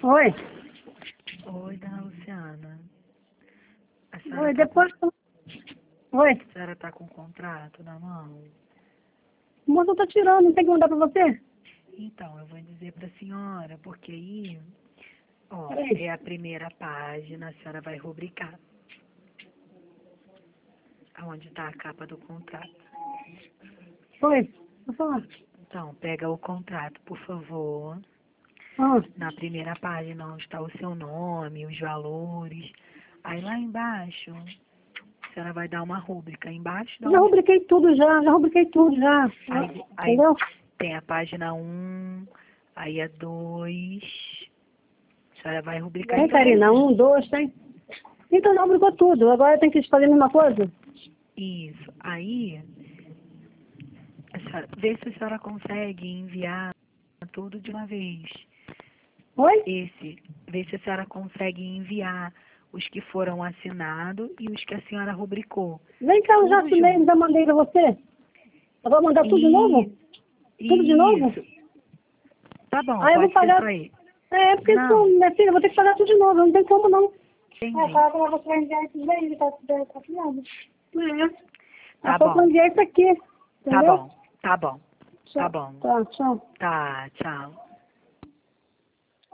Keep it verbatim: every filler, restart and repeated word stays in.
Oi. Oi, dona Luciana. A senhora Oi, tá depois... Oi. Com, a senhora tá com o contrato na mão? O moço tá tirando, não tem que mandar pra você? Então, eu vou dizer pra senhora, porque aí, ó, Oi. é a primeira página, a senhora vai rubricar. Aonde tá a capa do contrato. Oi. Vou falar. Então, pega o contrato, por favor. Ah. Na primeira página, onde está o seu nome, os valores. Aí lá embaixo, a senhora vai dar uma rúbrica. Embaixo da Já onde... rubriquei tudo já, já rubriquei tudo já. Aí, aí Entendeu? tem a página um, aí a dois. A senhora vai rubricar Tem, em todas Karina? elas. Um, dois, tem. Então já rubricou tudo. Agora tem que fazer a mesma coisa? Isso. Aí, a senhora, vê se a senhora consegue enviar tudo de uma vez. Oi? Esse, vê se a senhora consegue enviar os que foram assinados e os que a senhora rubricou. Vem cá, eu já Tudo assinei, junto. já mandei pra você. Eu vou mandar tudo de novo? E, Tudo de novo? isso. Tá bom, Aí eu vou pode ser pagar... só aí. É, porque Não, isso, minha filha, eu vou ter que pagar tudo de novo, não tem como não. É, entendi. fala pra você vai enviar isso daí, ele tá, tá, tá filhado. É. Tá Ela falou pra bom, enviar isso aqui, tá entendeu? bom, tá bom, tá Tchau. bom. Tá, tchau. Tá, tchau.